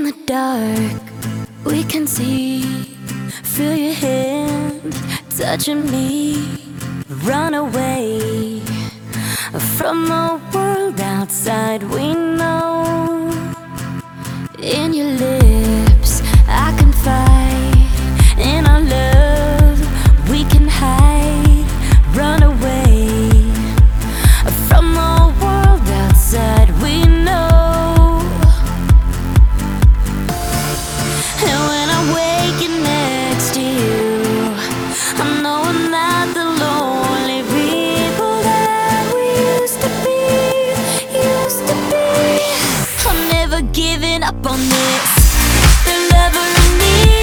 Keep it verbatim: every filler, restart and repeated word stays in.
the dark, we can see. Feel your hand touching me. Run away from the world outside we know. In your lips I can fight. In our love we can hide. Run away from the world outside we know. And when I'm waking next to you, I know I'm not the lonely people that we used to be, used to be. I'm never giving up on this. The lover in me